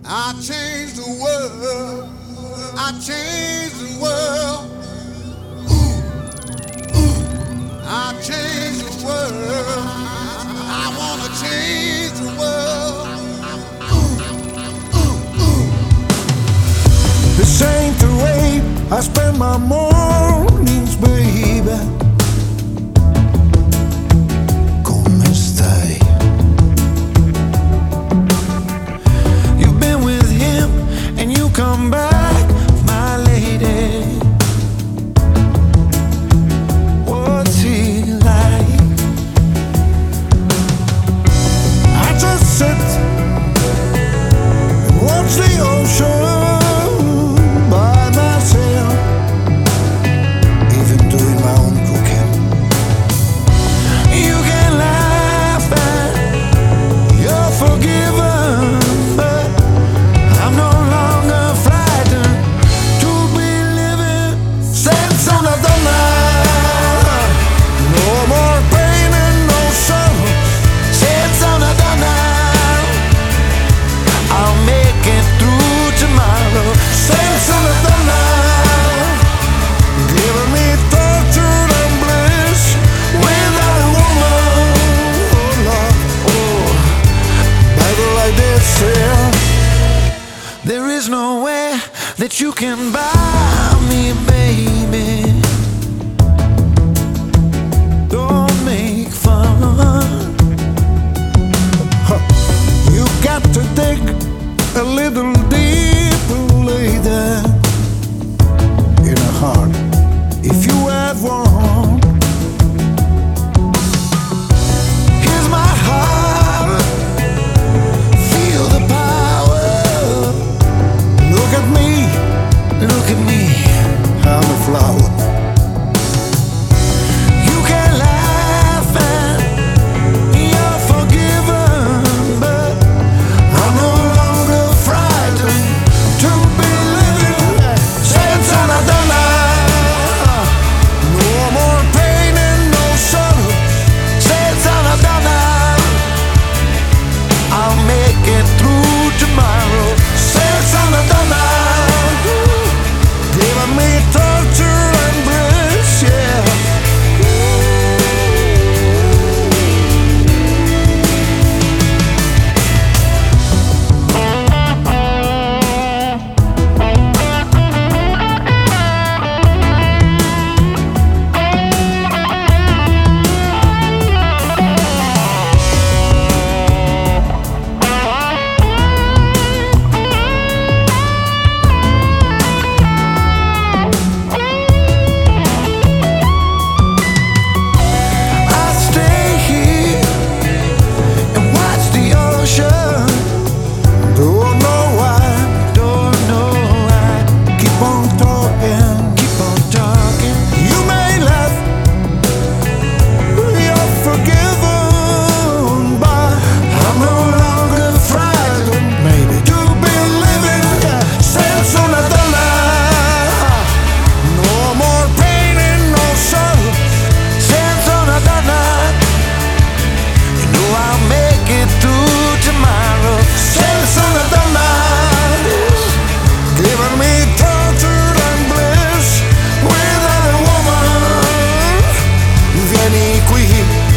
I changed the world. I changed the world. I changed the world. I wanna change the world. This ain't the way I spend my mornings, baby. Come stai? You've been with him and you come back, my lady. What's he like? I just sit and watch the ocean by myself, even doing my own cooking. You can laugh and you're forgiven, but I'm no longer frightened to be living sense on a donut. No more pain and no sorrow, sense on a donut. I'll make it through tomorrow, sense on a donut. Giving me torture and bliss without a woman. Oh Lord, oh, Bible like this, yeah. There is no way that you can buy me, baby. Don't make fun. You got to dig a little deeper later in a heart, if you have one. Here's my heart, feel the power. Look at me, I'm a flower. You can laugh and you're forgiven, but I'm no longer frightened to be living sense on a donut. No more pain and no sorrow, sense on a donut. I'll make it through tomorrow, sense on a donut. Giving me torture and bliss, yeah. I stay here and watch the ocean. Don't know why. Keep on talking. You may laugh, you're forgiven, but I'm no longer frightened, maybe, to be living sense on a donut. No more pain and no sorrow, sense on a donut. You know I'll make it through tomorrow, sense on a donut. Giving me torture and bliss without a woman. Vieni qui,